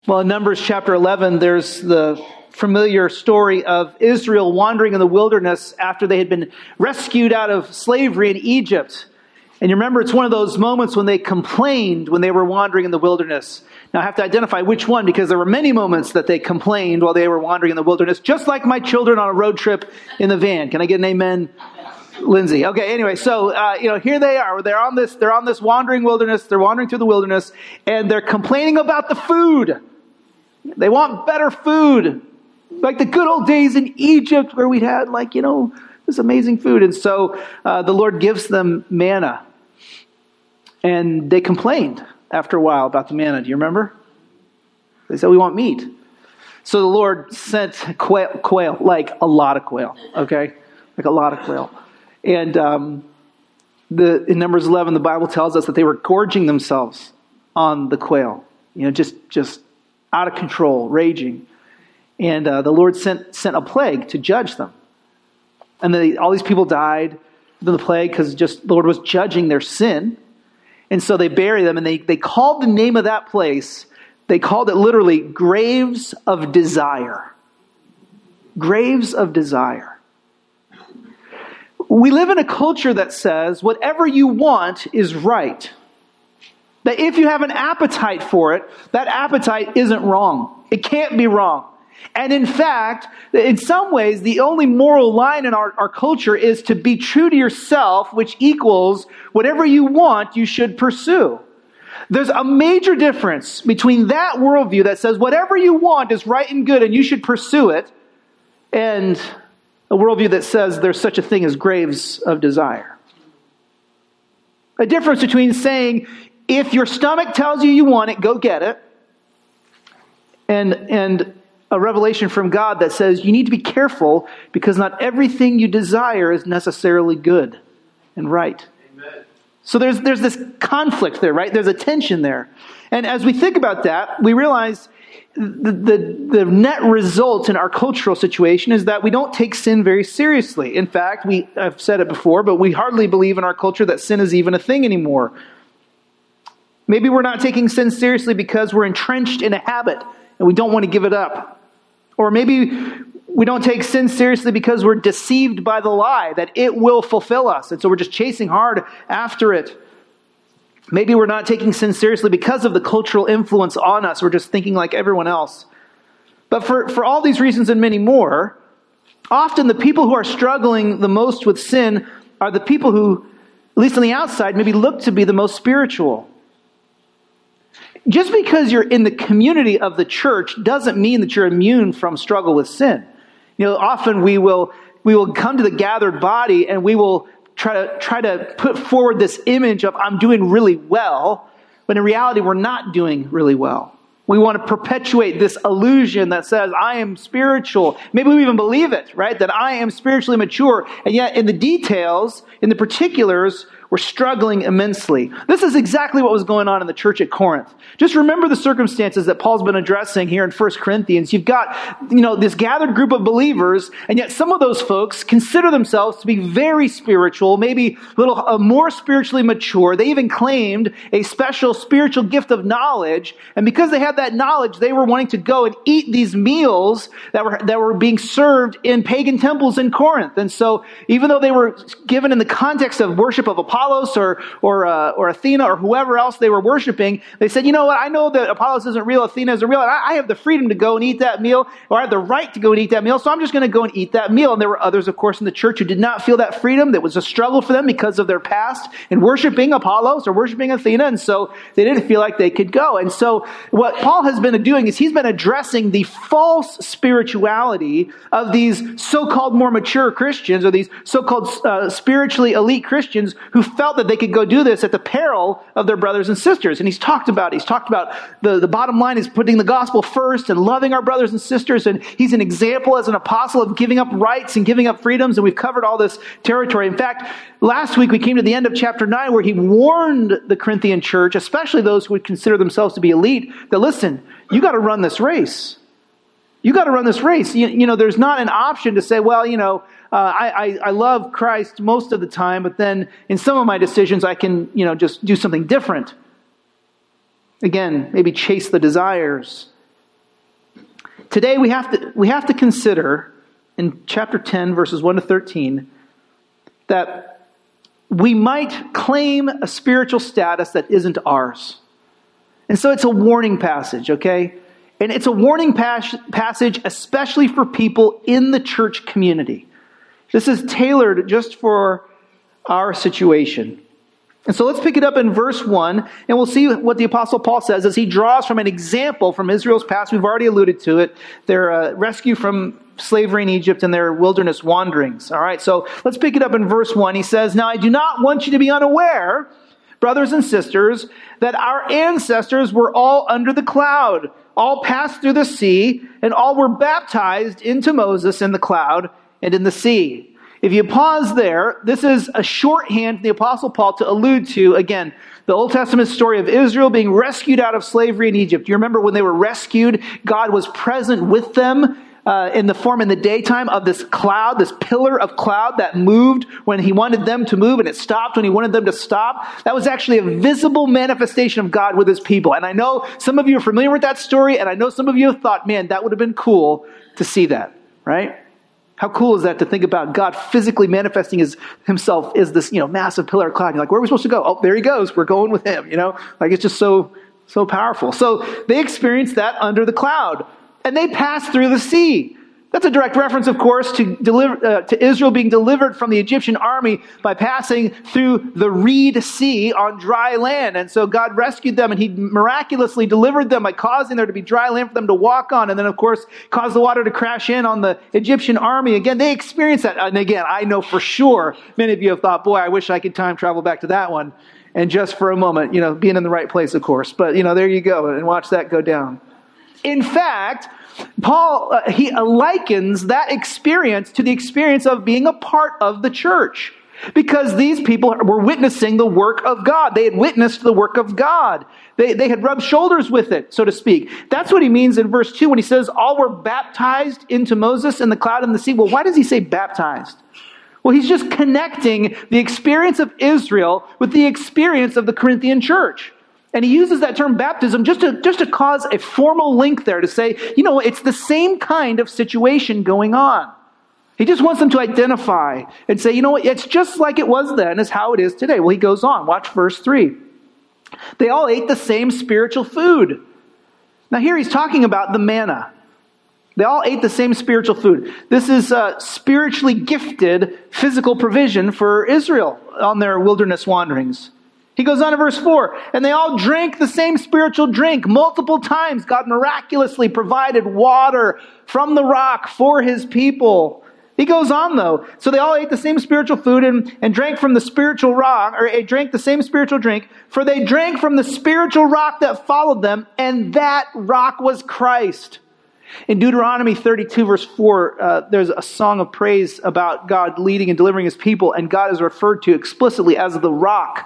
Well, in Numbers chapter 11, there's the familiar story of Israel wandering in the wilderness after they had been rescued out of slavery in Egypt. And you remember, it's one of those moments when they complained when they were wandering in the wilderness. Now, I have to identify which one, because there were many moments that they complained while they were wandering in the wilderness, just like my children on a road trip in the van. Can I get an amen, Lindsay? Okay, anyway, so, here they are. They're on this wandering wilderness. They're wandering through the wilderness, and they're complaining about the food. They want better food, like the good old days in Egypt where we'd had, this amazing food. And so the Lord gives them manna. And they complained after a while about the manna. Do you remember? They said, we want meat. So the Lord sent quail, like a lot of quail, okay? Like a lot of quail. And in Numbers 11, the Bible tells us that they were gorging themselves on the quail. Just out of control, raging. And the Lord sent a plague to judge them. And all these people died in the plague because the Lord was judging their sin. And so they buried them, and they called the name of that place, they called it literally Graves of Desire. Graves of Desire. We live in a culture that says whatever you want is right. That if you have an appetite for it, that appetite isn't wrong. It can't be wrong. And in fact, in some ways, the only moral line in our culture is to be true to yourself, which equals whatever you want, you should pursue. There's a major difference between that worldview that says whatever you want is right and good and you should pursue it, and a worldview that says there's such a thing as graves of desire. A difference between saying, if your stomach tells you want it, go get it, and a revelation from God that says you need to be careful because not everything you desire is necessarily good and right. Amen. So there's this conflict there, right? There's a tension there. And as we think about that, we realize the net result in our cultural situation is that we don't take sin very seriously. In fact, I've said it before, but we hardly believe in our culture that sin is even a thing anymore. Maybe we're not taking sin seriously because we're entrenched in a habit and we don't want to give it up. Or maybe we don't take sin seriously because we're deceived by the lie that it will fulfill us. And so we're just chasing hard after it. Maybe we're not taking sin seriously because of the cultural influence on us. We're just thinking like everyone else. But for all these reasons and many more, often the people who are struggling the most with sin are the people who, at least on the outside, maybe look to be the most spiritual. Just because you're in the community of the church doesn't mean that you're immune from struggle with sin. Often we will come to the gathered body and we will try to put forward this image of I'm doing really well, but in reality we're not doing really well. We want to perpetuate this illusion that says I am spiritual. Maybe we even believe it, right? That I am spiritually mature, and yet in the details, in the particulars, we're struggling immensely. This is exactly what was going on in the church at Corinth. Just remember the circumstances that Paul's been addressing here in 1 Corinthians. You've got, this gathered group of believers, and yet some of those folks consider themselves to be very spiritual, maybe a little more spiritually mature. They even claimed a special spiritual gift of knowledge, and because they had that knowledge, they were wanting to go and eat these meals that were being served in pagan temples in Corinth. And so, even though they were given in the context of worship of Apollos or Athena or whoever else they were worshiping, they said, you know what, I know that Apollos isn't real, Athena isn't real, and I have the freedom to go and eat that meal, or I have the right to go and eat that meal, so I'm just going to go and eat that meal. And there were others, of course, in the church who did not feel that freedom. That was a struggle for them because of their past in worshiping Apollos or worshiping Athena, and so they didn't feel like they could go. And so what Paul has been doing is he's been addressing the false spirituality of these so-called more mature Christians, or these so-called spiritually elite Christians who felt that they could go do this at the peril of their brothers and sisters. And he's talked about the bottom line is putting the gospel first and loving our brothers and sisters. And he's an example as an apostle of giving up rights and giving up freedoms. And we've covered all this territory. In fact, last week we came to the end of chapter 9 where he warned the Corinthian church, especially those who would consider themselves to be elite, that listen, you got to run this race. You got to run this race. There's not an option to say, well, I love Christ most of the time, but then in some of my decisions I can, just do something different. Again, maybe chase the desires. today we have to consider in chapter 10, verses 1 to 13, that we might claim a spiritual status that isn't ours. And so it's a warning passage, okay? And it's a warning passage especially for people in the church community. This is tailored just for our situation. And so let's pick it up in verse 1, and we'll see what the Apostle Paul says as he draws from an example from Israel's past. We've already alluded to it. Their rescue from slavery in Egypt and their wilderness wanderings. All right, so let's pick it up in verse 1. He says, "Now I do not want you to be unaware, brothers and sisters, that our ancestors were all under the cloud, all passed through the sea, and all were baptized into Moses in the cloud and in the sea." If you pause there, this is a shorthand from the Apostle Paul to allude to, again, the Old Testament story of Israel being rescued out of slavery in Egypt. You remember when they were rescued, God was present with them in the form in the daytime of this cloud, this pillar of cloud that moved when he wanted them to move, and it stopped when he wanted them to stop. That was actually a visible manifestation of God with his people. And I know some of you are familiar with that story, and I know some of you have thought, man, that would have been cool to see that, right? How cool is that to think about God physically manifesting himself as this, massive pillar of cloud? You're like, where are we supposed to go? Oh, there he goes. We're going with him, Like it's just so powerful. So they experienced that under the cloud, and they passed through the sea. That's a direct reference, of course, to Israel being delivered from the Egyptian army by passing through the Reed Sea on dry land. And so God rescued them, and he miraculously delivered them by causing there to be dry land for them to walk on. And then, of course, caused the water to crash in on the Egyptian army. Again, they experienced that. And again, I know for sure many of you have thought, boy, I wish I could time travel back to that one. And just for a moment, being in the right place, of course. But, there you go, and watch that go down. In fact, Paul, he likens that experience to the experience of being a part of the church. Because these people were witnessing the work of God. They had witnessed the work of God. They had rubbed shoulders with it, so to speak. That's what he means in verse 2 when he says, all were baptized into Moses in the cloud and the sea. Well, why does he say baptized? Well, he's just connecting the experience of Israel with the experience of the Corinthian church. And he uses that term baptism just to cause a formal link there to say, it's the same kind of situation going on. He just wants them to identify and say, it's just like it was then is how it is today. Well, he goes on. Watch verse 3. They all ate the same spiritual food. Now here he's talking about the manna. They all ate the same spiritual food. This is spiritually gifted physical provision for Israel on their wilderness wanderings. He goes on to verse 4, and they all drank the same spiritual drink. Multiple times God miraculously provided water from the rock for his people. He goes on though. So they all ate the same spiritual food and drank from the spiritual rock, or drank the same spiritual drink, for they drank from the spiritual rock that followed them, and that rock was Christ. In Deuteronomy 32 verse 4, there's a song of praise about God leading and delivering his people, and God is referred to explicitly as the rock.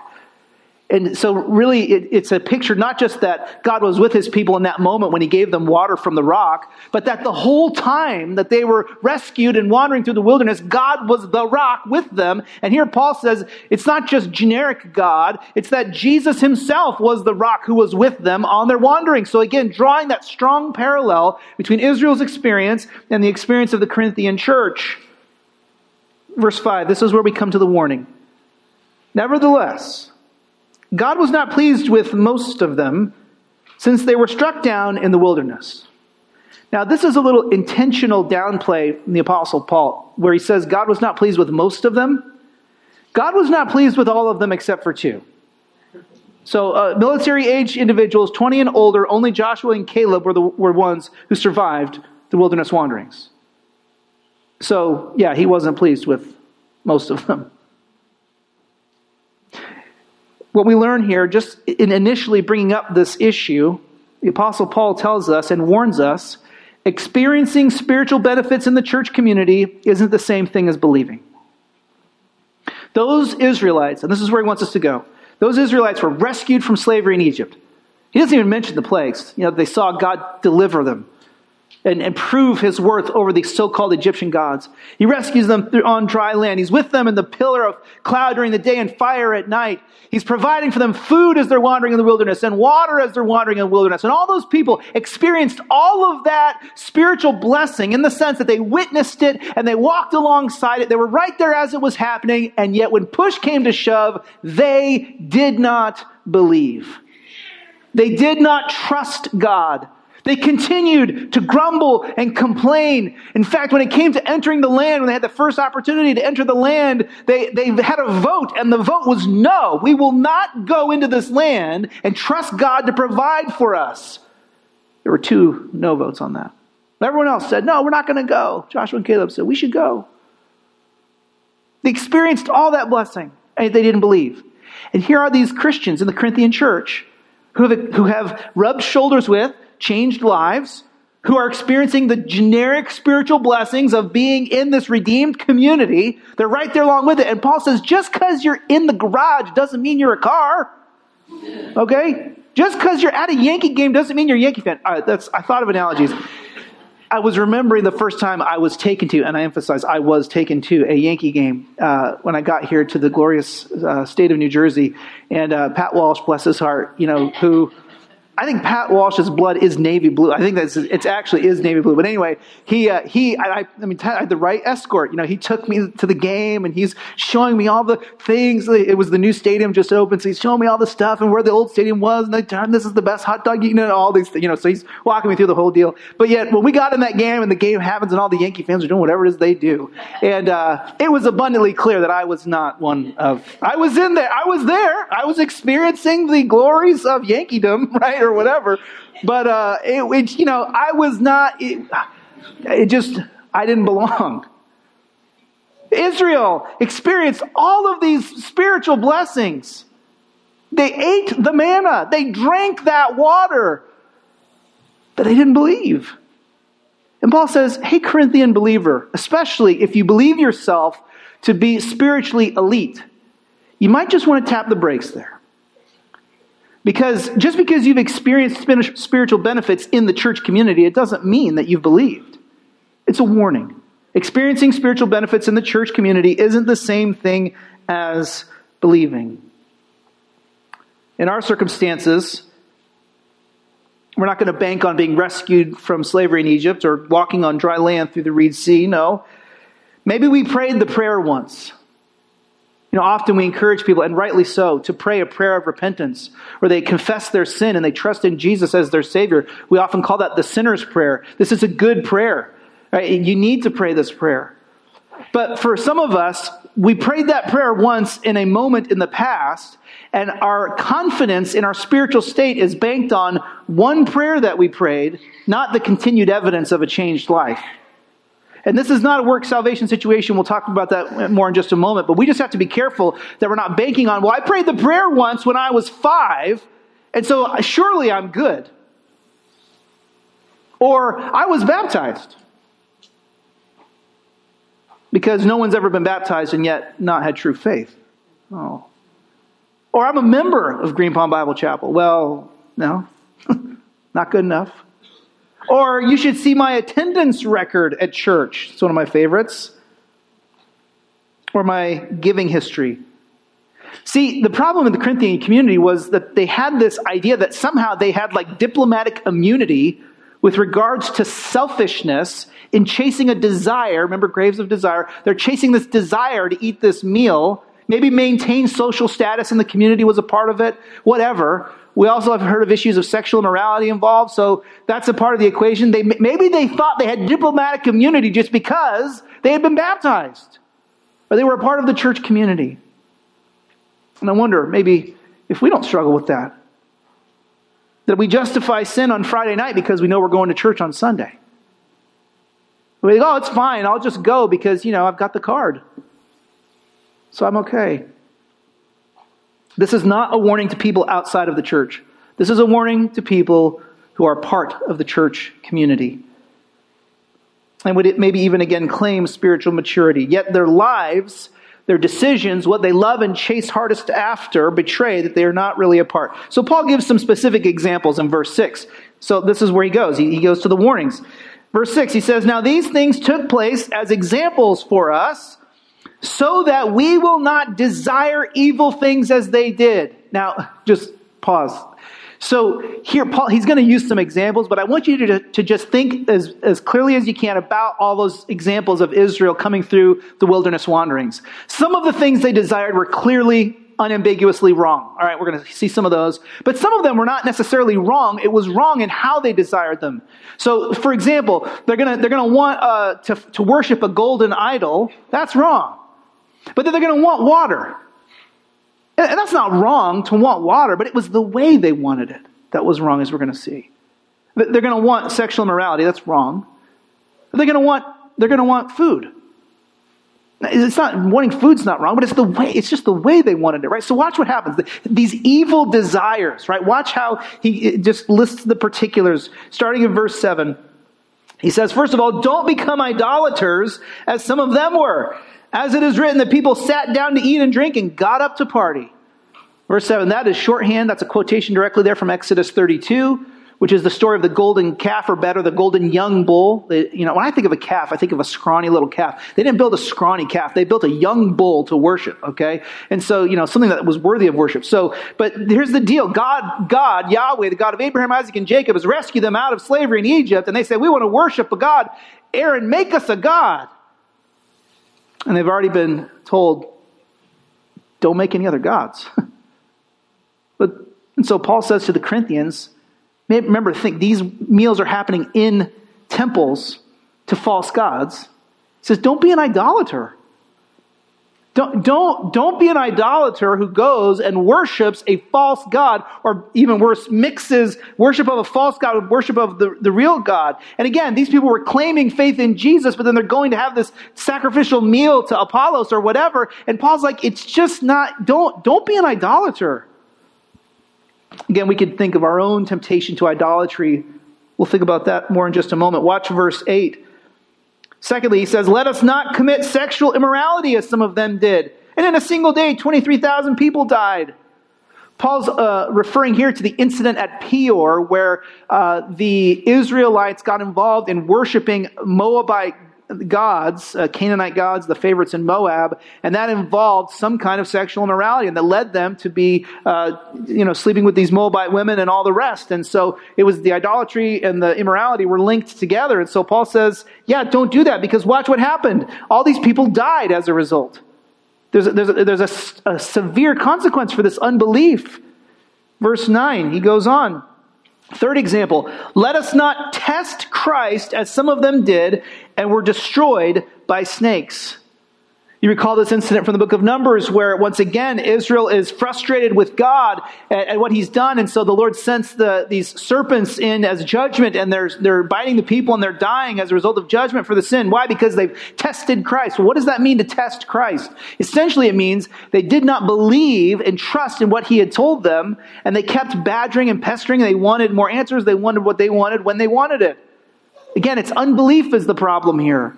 And so really it's a picture not just that God was with his people in that moment when he gave them water from the rock, but that the whole time that they were rescued and wandering through the wilderness, God was the rock with them. And here Paul says it's not just generic God, it's that Jesus himself was the rock who was with them on their wandering. So again, drawing that strong parallel between Israel's experience and the experience of the Corinthian church. Verse 5, this is where we come to the warning. Nevertheless, God was not pleased with most of them, since they were struck down in the wilderness. Now, this is a little intentional downplay from the Apostle Paul, where he says God was not pleased with most of them. God was not pleased with all of them except for two. So, military-age individuals, 20 and older, only Joshua and Caleb were ones who survived the wilderness wanderings. So, yeah, he wasn't pleased with most of them. What we learn here, just in initially bringing up this issue, the Apostle Paul tells us and warns us, experiencing spiritual benefits in the church community isn't the same thing as believing. Those Israelites, and this is where he wants us to go, those Israelites were rescued from slavery in Egypt. He doesn't even mention the plagues. They saw God deliver them. and prove his worth over the so-called Egyptian gods. He rescues them on dry land. He's with them in the pillar of cloud during the day and fire at night. He's providing for them food as they're wandering in the wilderness and water as they're wandering in the wilderness. And all those people experienced all of that spiritual blessing in the sense that they witnessed it and they walked alongside it. They were right there as it was happening. And yet when push came to shove, they did not believe. They did not trust God. They continued to grumble and complain. In fact, when it came to entering the land, when they had the first opportunity to enter the land, they had a vote, and the vote was no. We will not go into this land and trust God to provide for us. There were 2 no votes on that. Everyone else said, no, we're not going to go. Joshua and Caleb said, we should go. They experienced all that blessing, and they didn't believe. And here are these Christians in the Corinthian church who have rubbed shoulders with, changed lives, who are experiencing the generic spiritual blessings of being in this redeemed community. They're right there along with it. And Paul says, just because you're in the garage doesn't mean you're a car. Okay? Just because you're at a Yankee game doesn't mean you're a Yankee fan. I thought of analogies. I was remembering the first time I was taken to, and I emphasize I was taken to a Yankee game when I got here to the glorious state of New Jersey. And Pat Walsh, bless his heart, who... I think Pat Walsh's blood is navy blue. I think it actually is navy blue. But anyway, I had the right escort. He took me to the game and he's showing me all the things. It was the new stadium just opened, so he's showing me all the stuff and where the old stadium was. And this is the best hot dog, all these things. So he's walking me through the whole deal. But yet, when we got in that game and the game happens and all the Yankee fans are doing whatever it is they do, and it was abundantly clear that I was not one of. I was in there. I was there. I was experiencing the glories of Yankeedom, right? Or whatever, but I was not. I didn't belong. Israel experienced all of these spiritual blessings. They ate the manna. They drank that water, but they didn't believe. And Paul says, "Hey, Corinthian believer, especially if you believe yourself to be spiritually elite, you might just want to tap the brakes there." Because just because you've experienced spiritual benefits in the church community, it doesn't mean that you've believed. It's a warning. Experiencing spiritual benefits in the church community isn't the same thing as believing. In our circumstances, we're not going to bank on being rescued from slavery in Egypt or walking on dry land through the Red Sea. No. Maybe we prayed the prayer once. Often we encourage people, and rightly so, to pray a prayer of repentance, where they confess their sin and they trust in Jesus as their Savior. We often call that the sinner's prayer. This is a good prayer. Right? You need to pray this prayer. But for some of us, we prayed that prayer once in a moment in the past, and our confidence in our spiritual state is banked on one prayer that we prayed, not the continued evidence of a changed life. And this is not a work salvation situation. We'll talk about that more in just a moment. But we just have to be careful that we're not banking on, well, I prayed the prayer once when I was 5, and so surely I'm good. Or I was baptized. Because no one's ever been baptized and yet not had true faith. Oh. Or I'm a member of Green Pond Bible Chapel. Well, no, not good enough. Or you should see my attendance record at church. It's one of my favorites. Or my giving history. See, the problem in the Corinthian community was that they had this idea that somehow they had like diplomatic immunity with regards to selfishness in chasing a desire. Remember, graves of desire. They're chasing this desire to eat this meal. Maybe maintain social status in the community was a part of it. Whatever. We also have heard of issues of sexual immorality involved, so that's a part of the equation. Maybe they thought they had diplomatic immunity just because they had been baptized, or they were a part of the church community. And I wonder, maybe, if we don't struggle with that we justify sin on Friday night because we know we're going to church on Sunday. We think, oh, it's fine, I'll just go because, I've got the card. So I'm okay. This is not a warning to people outside of the church. This is a warning to people who are part of the church community. And would it maybe even again claim spiritual maturity. Yet their lives, their decisions, what they love and chase hardest after, betray that they are not really a part. So Paul gives some specific examples in verse 6. So this is where he goes. He goes to the warnings. Verse 6, he says, "Now these things took place as examples for us, so that we will not desire evil things as they did." Now, just pause. So here, Paul, he's going to use some examples, but I want you to just think as clearly as you can about all those examples of Israel coming through the wilderness wanderings. Some of the things they desired were clearly, unambiguously wrong. All right, we're going to see some of those. But some of them were not necessarily wrong. It was wrong in how they desired them. So, for example, they're going to want to worship a golden idol. That's wrong. But then they're going to want water. And that's not wrong to want water, but it was the way they wanted it that was wrong, as we're going to see. They're going to want sexual immorality. That's wrong. They're going to want food. It's not wanting food's not wrong, but it's the way. It's just the way they wanted it, right? So watch what happens. These evil desires, right? Watch how he just lists the particulars. Starting in verse 7, he says, "First of all, don't become idolaters, as some of them were. As it is written, the people sat down to eat and drink and got up to party." Verse 7, that is shorthand. That's a quotation directly there from Exodus 32. Which is the story of the golden calf, or better, the golden young bull. When I think of a calf, I think of a scrawny little calf. They didn't build a scrawny calf. They built a young bull to worship, okay? And so, something that was worthy of worship. But here's the deal. God, Yahweh, the God of Abraham, Isaac, and Jacob, has rescued them out of slavery in Egypt. And they say, we want to worship a God. Aaron, make us a God. And they've already been told, don't make any other gods. And so Paul says to the Corinthians, remember, think these meals are happening in temples to false gods. He says, don't be an idolater. Don't be an idolater who goes and worships a false god, or even worse, mixes worship of a false god with worship of the real God. And again, these people were claiming faith in Jesus, but then they're going to have this sacrificial meal to Apollos or whatever. And Paul's like, it's just not, don't be an idolater. Again, we could think of our own temptation to idolatry. We'll think about that more in just a moment. Watch verse 8. Secondly, he says, let us not commit sexual immorality as some of them did. And in a single day, 23,000 people died. Paul's referring here to the incident at Peor, where the Israelites got involved in worshiping Moabite gods, Canaanite gods, the favorites in Moab, and that involved some kind of sexual immorality, and that led them to be, sleeping with these Moabite women and all the rest. And so it was the idolatry and the immorality were linked together. And so Paul says, yeah, don't do that, because watch what happened. All these people died as a result. There's a severe consequence for this unbelief. Verse 9, he goes on. Third example, let us not test Christ as some of them did and were destroyed by snakes. You recall this incident from the book of Numbers where once again Israel is frustrated with God at what he's done, and so the Lord sends these serpents in as judgment, and they're biting the people and they're dying as a result of judgment for the sin. Why? Because they've tested Christ. Well, what does that mean to test Christ? Essentially it means they did not believe and trust in what he had told them, and they kept badgering and pestering, and they wanted more answers. They wanted what they wanted when they wanted it. Again, it's unbelief is the problem here.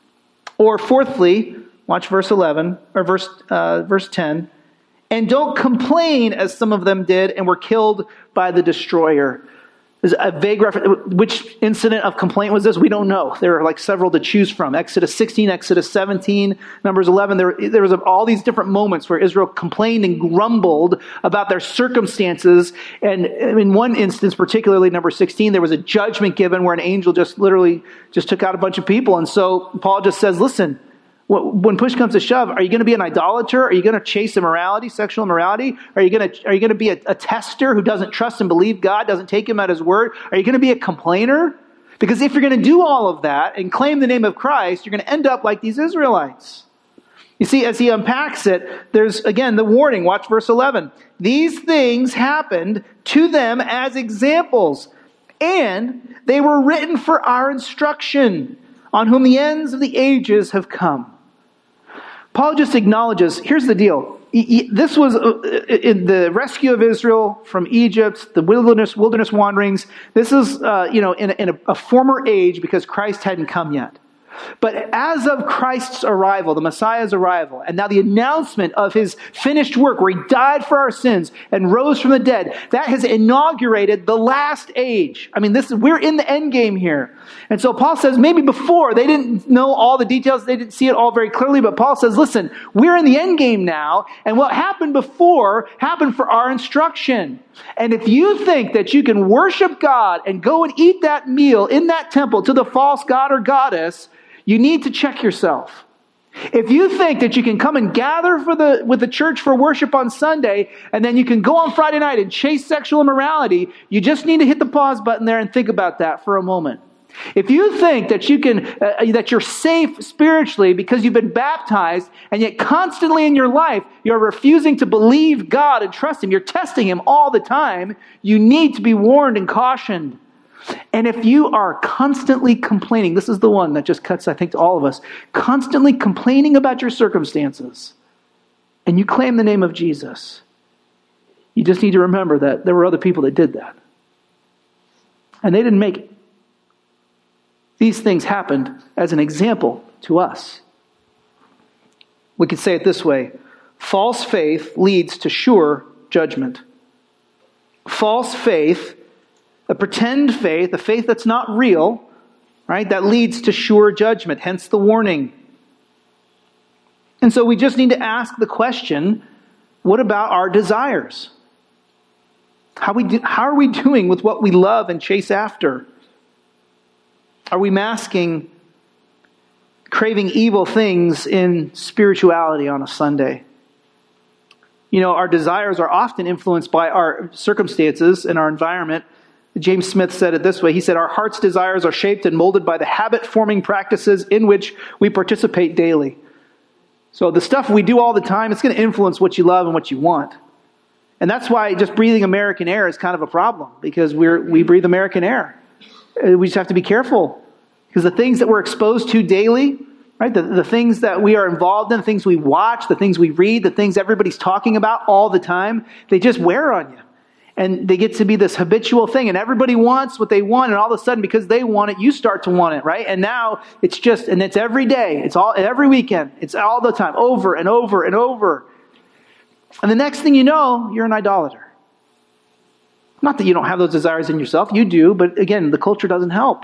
Or fourthly, watch verse 11, or verse 10. And don't complain as some of them did and were killed by the destroyer. There's a vague reference. Which incident of complaint was this? We don't know. There are like several to choose from. Exodus 16, Exodus 17, Numbers 11. There was all these different moments where Israel complained and grumbled about their circumstances. And in one instance, particularly number 16, there was a judgment given where an angel just took out a bunch of people. And so Paul just says, listen, when push comes to shove, are you going to be an idolater? Are you going to chase immorality, sexual immorality? Are you going to be a tester who doesn't trust and believe God, doesn't take him at his word? Are you going to be a complainer? Because if you're going to do all of that and claim the name of Christ, you're going to end up like these Israelites. You see, as he unpacks it, there's again the warning. Watch verse 11. These things happened to them as examples, and they were written for our instruction, on whom the ends of the ages have come. Paul just acknowledges, here's the deal. This was in the rescue of Israel from Egypt, the wilderness wanderings. This is, in a former age because Christ hadn't come yet. But as of Christ's arrival, the Messiah's arrival, and now the announcement of his finished work where he died for our sins and rose from the dead, that has inaugurated the last age. I mean, we're in the end game here. And so Paul says maybe before they didn't know all the details, they didn't see it all very clearly, but Paul says, listen, we're in the end game now, and what happened before happened for our instruction. And if you think that you can worship God and go and eat that meal in that temple to the false god or goddess, you need to check yourself. If you think that you can come and gather with the church for worship on Sunday, and then you can go on Friday night and chase sexual immorality, you just need to hit the pause button there and think about that for a moment. If you think that you can, that you're safe spiritually because you've been baptized, and yet constantly in your life you're refusing to believe God and trust Him, you're testing Him all the time, you need to be warned and cautioned. And if you are constantly complaining, this is the one that just cuts, I think, to all of us, constantly complaining about your circumstances, and you claim the name of Jesus, you just need to remember that there were other people that did that. And they didn't make it. These things happened as an example to us. We could say it this way: false faith leads to sure judgment. False faith, a pretend faith, a faith that's not real, right, that leads to sure judgment, hence the warning. And so we just need to ask the question, what about our desires? How are we doing with what we love and chase after? Are we masking craving evil things in spirituality on a Sunday? You know, our desires are often influenced by our circumstances and our environment. James Smith said it this way. He said, our heart's desires are shaped and molded by the habit-forming practices in which we participate daily. So the stuff we do all the time, it's going to influence what you love and what you want. And that's why just breathing American air is kind of a problem, because we breathe American air. We just have to be careful, because the things that we're exposed to daily, right, the things that we are involved in, the things we watch, the things we read, the things everybody's talking about all the time, they just wear on you. And they get to be this habitual thing, and everybody wants what they want, and all of a sudden, because they want it, you start to want it, right? And now it's every day, it's every weekend, it's all the time, over and over and over. And the next thing you know, you're an idolater. Not that you don't have those desires in yourself, you do, but again, the culture doesn't help.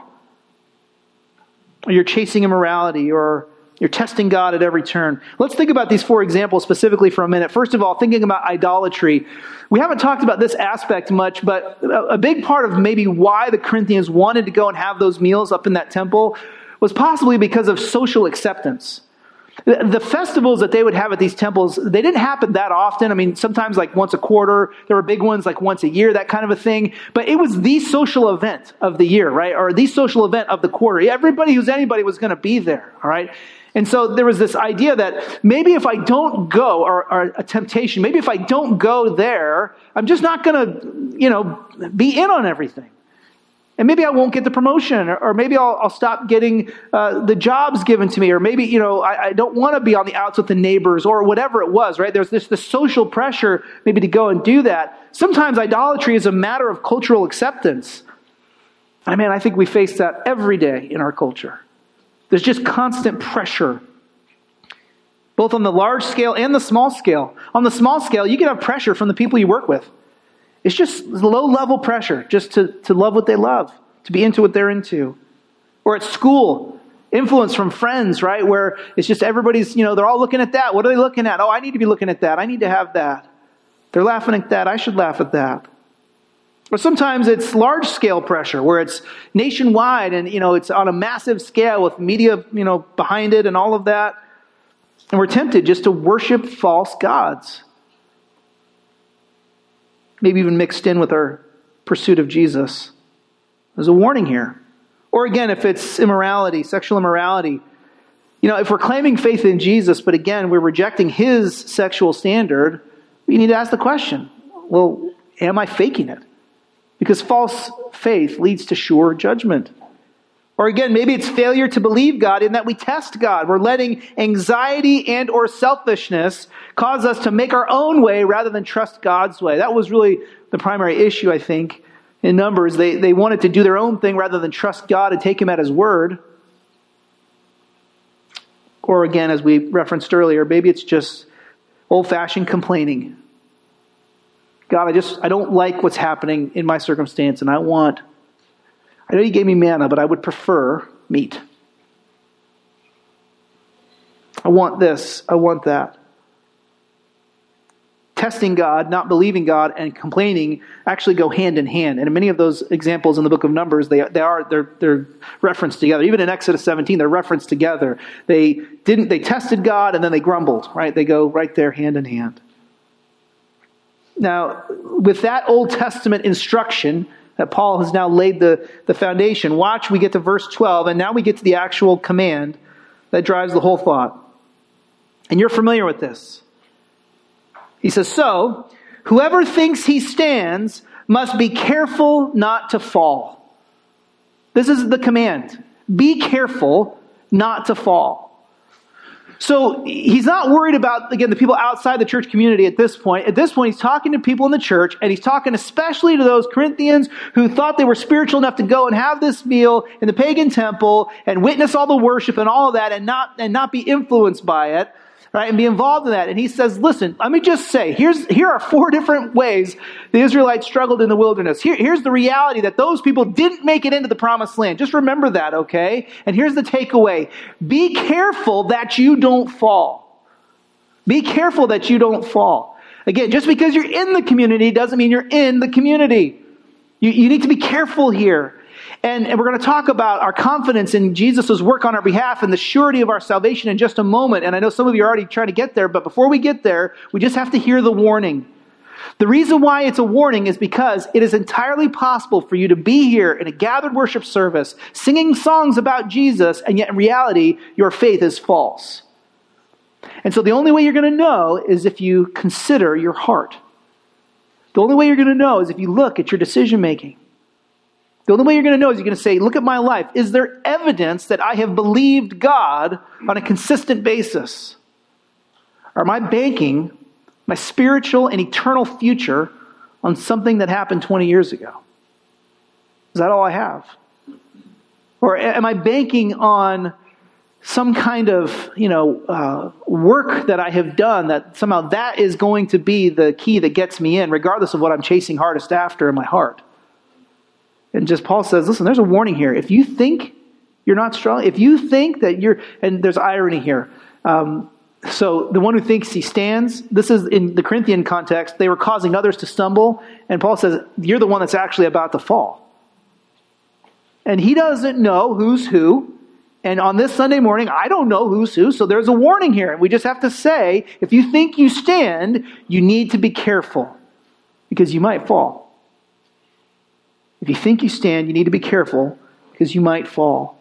Or you're chasing immorality, or you're testing God at every turn. Let's think about these 4 examples specifically for a minute. First of all, thinking about idolatry. We haven't talked about this aspect much, but a big part of maybe why the Corinthians wanted to go and have those meals up in that temple was possibly because of social acceptance. The festivals that they would have at these temples, they didn't happen that often. I mean, sometimes like once a quarter. There were big ones like once a year, that kind of a thing. But it was the social event of the year, right? Or the social event of the quarter. Everybody who's anybody was going to be there, all right? And so there was this idea that maybe if I don't go, or a temptation, maybe if I don't go there, I'm just not going to, be in on everything. And maybe I won't get the promotion, or maybe I'll stop getting the jobs given to me, or maybe, I don't want to be on the outs with the neighbors, or whatever it was, right? There's this social pressure maybe to go and do that. Sometimes idolatry is a matter of cultural acceptance. I think we face that every day in our culture. There's just constant pressure, both on the large scale and the small scale. On the small scale, you can have pressure from the people you work with. It's just low-level pressure, just to love what they love, to be into what they're into. Or at school, influence from friends, right, where it's just everybody's, they're all looking at that. What are they looking at? Oh, I need to be looking at that. I need to have that. They're laughing at that. I should laugh at that. Or sometimes it's large-scale pressure, where it's nationwide and, it's on a massive scale with media, behind it and all of that. And we're tempted just to worship false gods. Maybe even mixed in with our pursuit of Jesus. There's a warning here. Or again, if it's immorality, sexual immorality. If we're claiming faith in Jesus, but again, we're rejecting His sexual standard, we need to ask the question, well, am I faking it? Because false faith leads to sure judgment. Or again, maybe it's failure to believe God in that we test God. We're letting anxiety and or selfishness cause us to make our own way rather than trust God's way. That was really the primary issue, I think, in Numbers. They wanted to do their own thing rather than trust God and take Him at His word. Or again, as we referenced earlier, maybe it's just old-fashioned complaining. God, I don't like what's happening in my circumstance, and I know you gave me manna, but I would prefer meat. I want this, I want that. Testing God, not believing God, and complaining actually go hand in hand. And in many of those examples in the book of Numbers, they're referenced together. Even in Exodus 17, they're referenced together. They tested God and then they grumbled, right? They go right there hand in hand. Now, with that Old Testament instruction that Paul has now laid the foundation, watch, we get to verse 12, and now we get to the actual command that drives the whole thought. And you're familiar with this. He says, so, whoever thinks he stands must be careful not to fall. This is the command. Be careful not to fall. So he's not worried about, again, the people outside the church community at this point. At this point, he's talking to people in the church, and he's talking especially to those Corinthians who thought they were spiritual enough to go and have this meal in the pagan temple and witness all the worship and all of that and not be influenced by it. Right, and be involved in that. And he says, listen, let me just say, here are 4 different ways the Israelites struggled in the wilderness. Here's the reality that those people didn't make it into the promised land. Just remember that, okay? And here's the takeaway. Be careful that you don't fall. Be careful that you don't fall. Again, just because you're in the community doesn't mean you're in the community. You need to be careful here. And we're going to talk about our confidence in Jesus' work on our behalf and the surety of our salvation in just a moment. And I know some of you are already trying to get there, but before we get there, we just have to hear the warning. The reason why it's a warning is because it is entirely possible for you to be here in a gathered worship service, singing songs about Jesus, and yet in reality, your faith is false. And so the only way you're going to know is if you consider your heart. The only way you're going to know is if you look at your decision making. The only way you're going to know is you're going to say, look at my life. Is there evidence that I have believed God on a consistent basis? Or am I banking my spiritual and eternal future on something that happened 20 years ago? Is that all I have? Or am I banking on some kind of, work that I have done that somehow that is going to be the key that gets me in, regardless of what I'm chasing hardest after in my heart? And just Paul says, listen, there's a warning here. If you think you're not strong, if you think that and there's irony here. So the one who thinks he stands, this is in the Corinthian context, they were causing others to stumble. And Paul says, you're the one that's actually about to fall. And he doesn't know who's who. And on this Sunday morning, I don't know who's who. So there's a warning here. And we just have to say, if you think you stand, you need to be careful because you might fall. If you think you stand, you need to be careful because you might fall.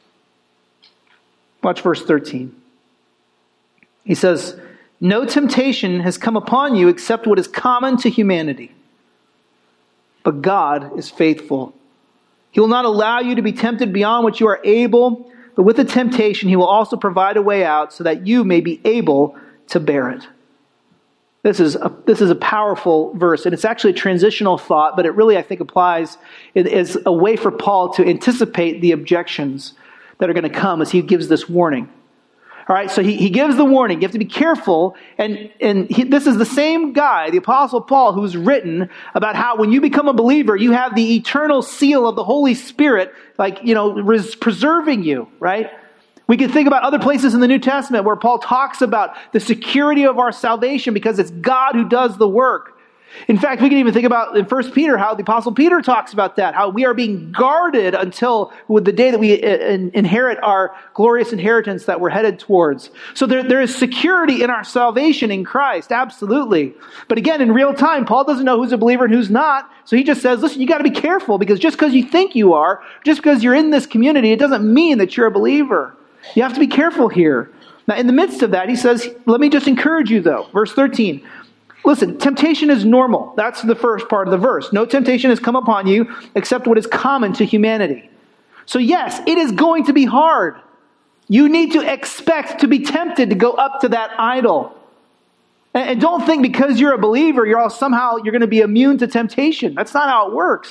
Watch verse 13. He says, no temptation has come upon you except what is common to humanity. But God is faithful. He will not allow you to be tempted beyond what you are able, but with the temptation, He will also provide a way out so that you may be able to bear it. This is a powerful verse, and it's actually a transitional thought, but it really, I think, applies as a way for Paul to anticipate the objections that are going to come as he gives this warning. All right, so he gives the warning. You have to be careful, and this is the same guy, the Apostle Paul, who's written about how when you become a believer, you have the eternal seal of the Holy Spirit, preserving you, right? We can think about other places in the New Testament where Paul talks about the security of our salvation because it's God who does the work. In fact, we can even think about in 1 Peter how the Apostle Peter talks about that, how we are being guarded until the day that we inherit our glorious inheritance that we're headed towards. So there is security in our salvation in Christ, absolutely. But again, in real time, Paul doesn't know who's a believer and who's not. So he just says, listen, you got to be careful because just because you think you are, just because you're in this community, it doesn't mean that you're a believer. You have to be careful here. Now, in the midst of that, he says, let me just encourage you, though. Verse 13. Listen, temptation is normal. That's the first part of the verse. No temptation has come upon you except what is common to humanity. So yes, it is going to be hard. You need to expect to be tempted to go up to that idol. And don't think because you're a believer, you're going to be immune to temptation. That's not how it works.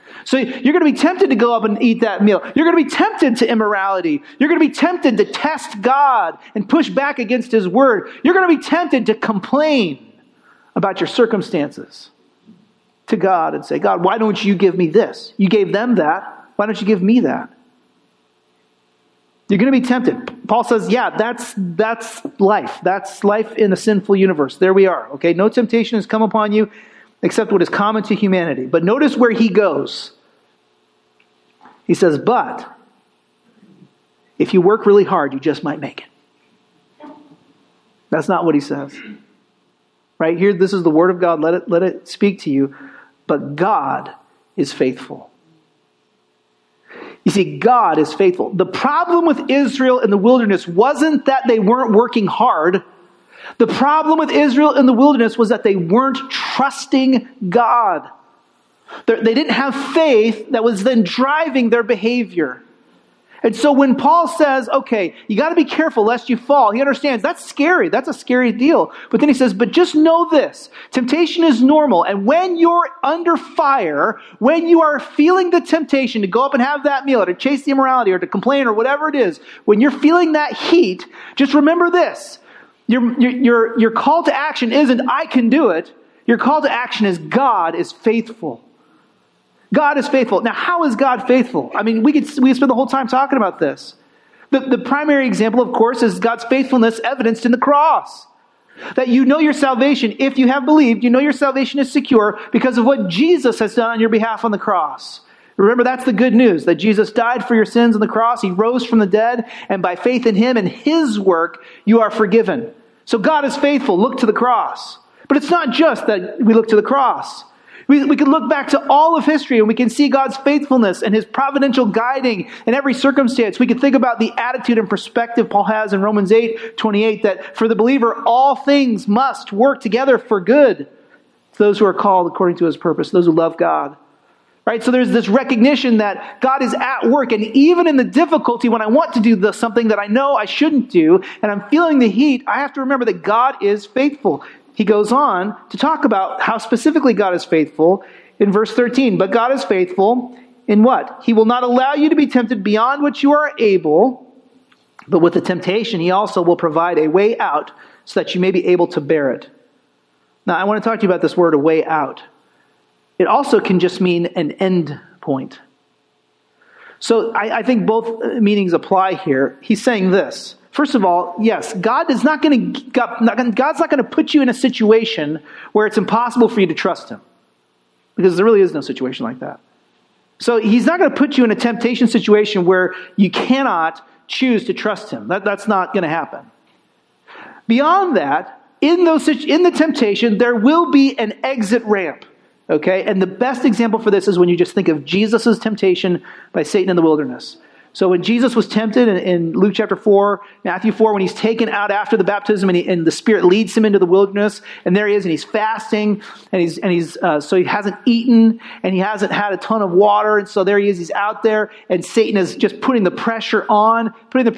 So you're going to be tempted to go up and eat that meal. You're going to be tempted to immorality. You're going to be tempted to test God and push back against His word. You're going to be tempted to complain about your circumstances to God and say, God, why don't you give me this? You gave them that. Why don't you give me that? You're going to be tempted. Paul says, yeah, that's life. That's life in a sinful universe. There we are. Okay, no temptation has come upon you except what is common to humanity. But notice where he goes. He says, but if you work really hard, you just might make it. That's not what he says. Right here, this is the word of God. Let it speak to you. But God is faithful. You see, God is faithful. The problem with Israel in the wilderness wasn't that they weren't working hard. The problem with Israel in the wilderness was that they weren't trusting God. They didn't have faith that was then driving their behavior. And so when Paul says, okay, you got to be careful lest you fall, he understands that's scary. That's a scary deal. But then he says, but just know this. Temptation is normal. And when you're under fire, when you are feeling the temptation to go up and have that meal or to chase the immorality or to complain or whatever it is, when you're feeling that heat, just remember this. Your call to action isn't, I can do it. Your call to action is, God is faithful. God is faithful. Now, how is God faithful? I mean, we could spend the whole time talking about this. The primary example, of course, is God's faithfulness evidenced in the cross. That you know your salvation, if you have believed, you know your salvation is secure because of what Jesus has done on your behalf on the cross. Remember, that's the good news, that Jesus died for your sins on the cross. He rose from the dead, and by faith in Him and His work, you are forgiven. So God is faithful. Look to the cross. But it's not just that we look to the cross. We can look back to all of history and we can see God's faithfulness and His providential guiding in every circumstance. We can think about the attitude and perspective Paul has in Romans 8:28, that for the believer, all things must work together for good to those who are called according to His purpose, those who love God. Right? So there's this recognition that God is at work, and even in the difficulty when I want to do something that I know I shouldn't do, and I'm feeling the heat, I have to remember that God is faithful. He goes on to talk about how specifically God is faithful in verse 13. But God is faithful in what? He will not allow you to be tempted beyond what you are able, but with the temptation, He also will provide a way out so that you may be able to bear it. Now, I want to talk to you about this word, a way out. It also can just mean an end point. So I think both meanings apply here. He's saying this. First of all, yes, God's not going to put you in a situation where it's impossible for you to trust Him. Because there really is no situation like that. So He's not going to put you in a temptation situation where you cannot choose to trust Him. That's not going to happen. Beyond that, in the temptation, there will be an exit ramp. Okay? And the best example for this is when you just think of Jesus' temptation by Satan in the wilderness. So when Jesus was tempted in Luke chapter 4, Matthew 4, when He's taken out after the baptism and the Spirit leads Him into the wilderness, and there He is, and He's fasting, so He hasn't eaten, and He hasn't had a ton of water, and so there He is, He's out there, and Satan is just putting the pressure on,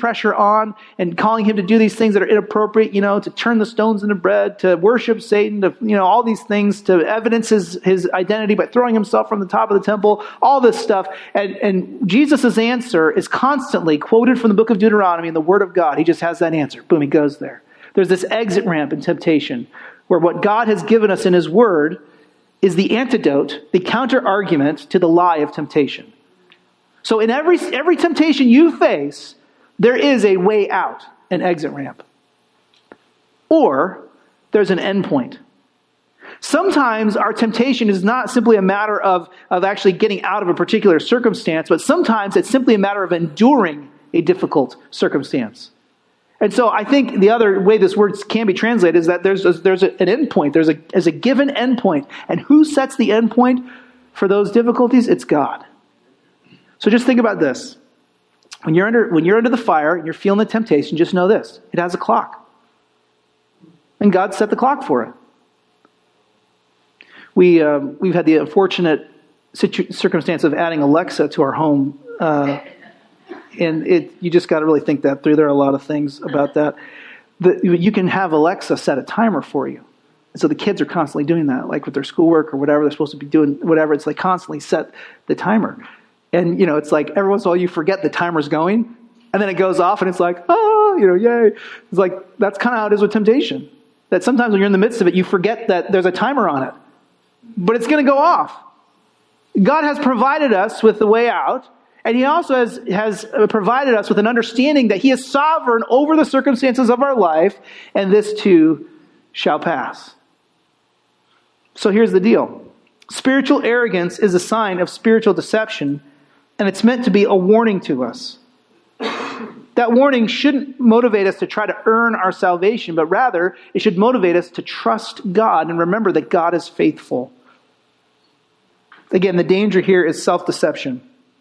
and calling Him to do these things that are inappropriate, to turn the stones into bread, to worship Satan, to, all these things, to evidence his identity by throwing Himself from the top of the temple, all this stuff, and Jesus' answer is constantly quoted from the book of Deuteronomy and the Word of God. He just has that answer. Boom, he goes there. There's this exit ramp in temptation where what God has given us in His Word is the antidote, the counter-argument to the lie of temptation. So in every temptation you face, there is a way out, an exit ramp. Or there's an end point. Sometimes our temptation is not simply a matter of actually getting out of a particular circumstance, but sometimes it's simply a matter of enduring a difficult circumstance. And so I think the other way this word can be translated is that there's an end point. There's a given end point. And who sets the end point for those difficulties? It's God. So just think about this. When you're under the fire and you're feeling the temptation, just know this. It has a clock. And God set the clock for it. We've had the unfortunate circumstance of adding Alexa to our home, and you just got to really think that through. There are a lot of things about that. You can have Alexa set a timer for you. And so the kids are constantly doing that, like with their schoolwork or whatever they're supposed to be doing, whatever. It's like constantly set the timer. And, it's like every once in a while you forget the timer's going, and then it goes off and it's like, yay. It's like, that's kind of how it is with temptation. That sometimes when you're in the midst of it, you forget that there's a timer on it. But it's going to go off. God has provided us with the way out, and He also has provided us with an understanding that He is sovereign over the circumstances of our life, and this too shall pass. So here's the deal. Spiritual arrogance is a sign of spiritual deception, and it's meant to be a warning to us. That warning shouldn't motivate us to try to earn our salvation, but rather it should motivate us to trust God and remember that God is faithful. Again, the danger here is self-deception.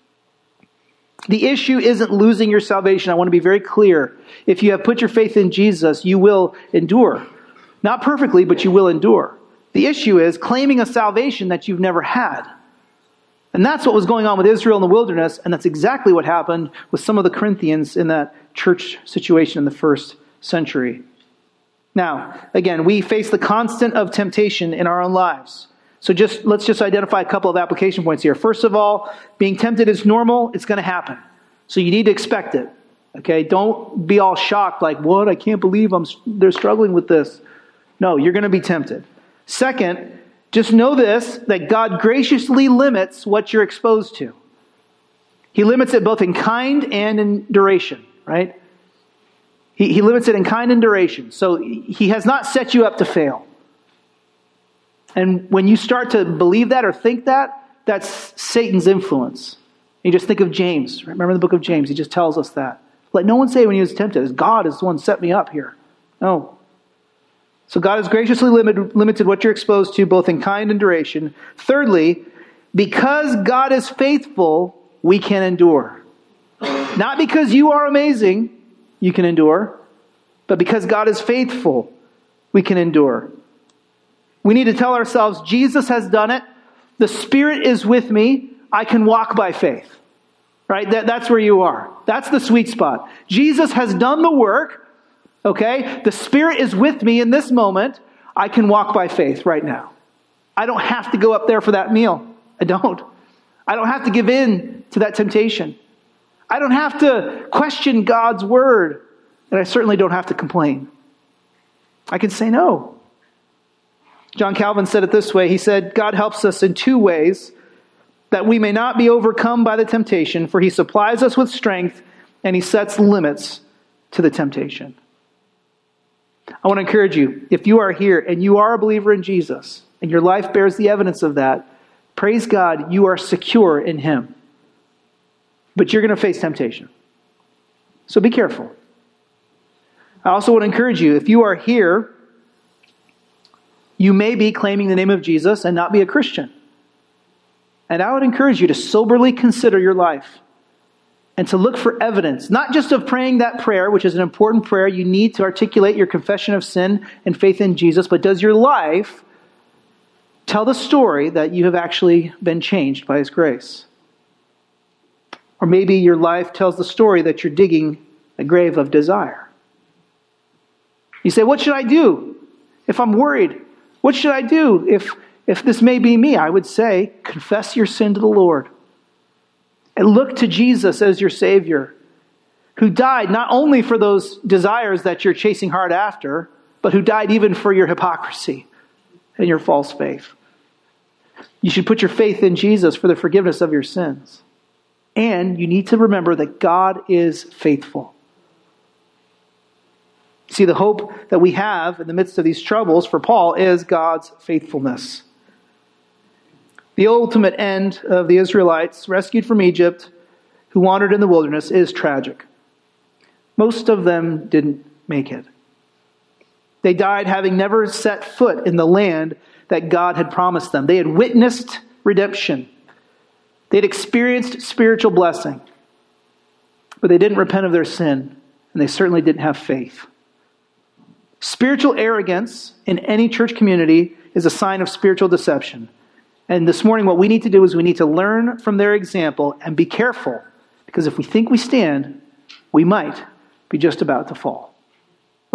The issue isn't losing your salvation. I want to be very clear. If you have put your faith in Jesus, you will endure. Not perfectly, but you will endure. The issue is claiming a salvation that you've never had. And that's what was going on with Israel in the wilderness, and that's exactly what happened with some of the Corinthians in that church situation in the first century. Now, again, we face the constant of temptation in our own lives. So let's just identify a couple of application points here. First of all, being tempted is normal. It's going to happen. So you need to expect it. Okay? Don't be all shocked like, what? I can't believe they're struggling with this. No, you're going to be tempted. Second, just know this, that God graciously limits what you're exposed to. He limits it both in kind and in duration, right? He limits it in kind and duration. So He has not set you up to fail. And when you start to believe that or think that, that's Satan's influence. You just think of James. Remember the book of James, he just tells us that. Let no one say when he was tempted, God is the one who set me up here. No. So God has graciously limited what you're exposed to, both in kind and duration. Thirdly, because God is faithful, we can endure. Not because you are amazing, you can endure, but because God is faithful, we can endure. We need to tell ourselves, Jesus has done it. The Spirit is with me. I can walk by faith. Right? That's where you are. That's the sweet spot. Jesus has done the work. Okay? The Spirit is with me in this moment. I can walk by faith right now. I don't have to go up there for that meal. I don't. I don't have to give in to that temptation. I don't have to question God's word. And I certainly don't have to complain. I can say no. John Calvin said it this way. He said, God helps us in two ways, that we may not be overcome by the temptation, for He supplies us with strength and He sets limits to the temptation. I want to encourage you, if you are here and you are a believer in Jesus, and your life bears the evidence of that, praise God, you are secure in Him. But you're going to face temptation. So be careful. I also want to encourage you, if you are here, you may be claiming the name of Jesus and not be a Christian. And I would encourage you to soberly consider your life and to look for evidence, not just of praying that prayer, which is an important prayer. You need to articulate your confession of sin and faith in Jesus, but does your life tell the story that you have actually been changed by His grace? Or maybe your life tells the story that you're digging a grave of desire. You say, what should I do if I'm worried? What should I do if this may be me? I would say, confess your sin to the Lord. And look to Jesus as your Savior, who died not only for those desires that you're chasing hard after, but who died even for your hypocrisy and your false faith. You should put your faith in Jesus for the forgiveness of your sins. And you need to remember that God is faithful. See, the hope that we have in the midst of these troubles for Paul is God's faithfulness. The ultimate end of the Israelites rescued from Egypt who wandered in the wilderness is tragic. Most of them didn't make it. They died having never set foot in the land that God had promised them. They had witnessed redemption. They had experienced spiritual blessing. But they didn't repent of their sin, and they certainly didn't have faith. Spiritual arrogance in any church community is a sign of spiritual deception. And this morning what we need to do is we need to learn from their example and be careful, because if we think we stand, we might be just about to fall.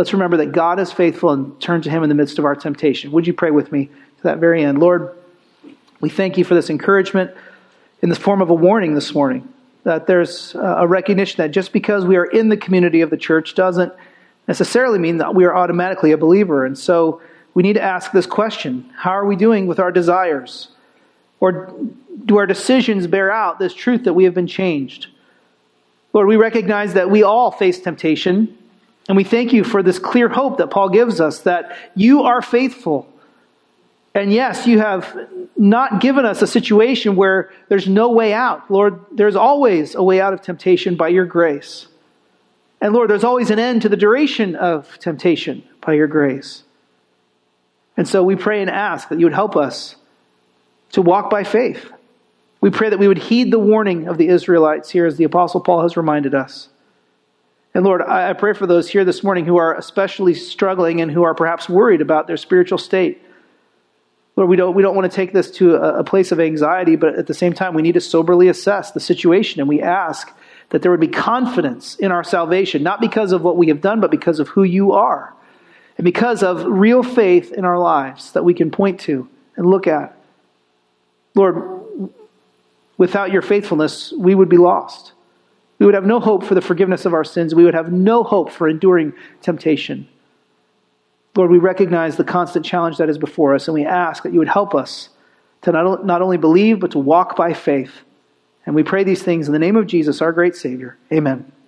Let's remember that God is faithful and turn to him in the midst of our temptation. Would you pray with me to that very end? Lord, we thank you for this encouragement in the form of a warning this morning, that there's a recognition that just because we are in the community of the church doesn't necessarily mean that we are automatically a believer. And so we need to ask this question: how are we doing with our desires? Or do our decisions bear out this truth that we have been changed? Lord, we recognize that we all face temptation, and we thank you for this clear hope that Paul gives us, that you are faithful. And yes, you have not given us a situation where there's no way out. Lord, there's always a way out of temptation by your grace. And Lord, there's always an end to the duration of temptation by your grace. And so we pray and ask that you would help us to walk by faith. We pray that we would heed the warning of the Israelites here, as the Apostle Paul has reminded us. And Lord, I pray for those here this morning who are especially struggling and who are perhaps worried about their spiritual state. Lord, we don't want to take this to a place of anxiety, but at the same time, we need to soberly assess the situation, and we ask that there would be confidence in our salvation, not because of what we have done, but because of who you are, and because of real faith in our lives that we can point to and look at. Lord, without your faithfulness, we would be lost. We would have no hope for the forgiveness of our sins. We would have no hope for enduring temptation. Lord, we recognize the constant challenge that is before us, and we ask that you would help us to not only believe, but to walk by faith. And we pray these things in the name of Jesus, our great Savior. Amen.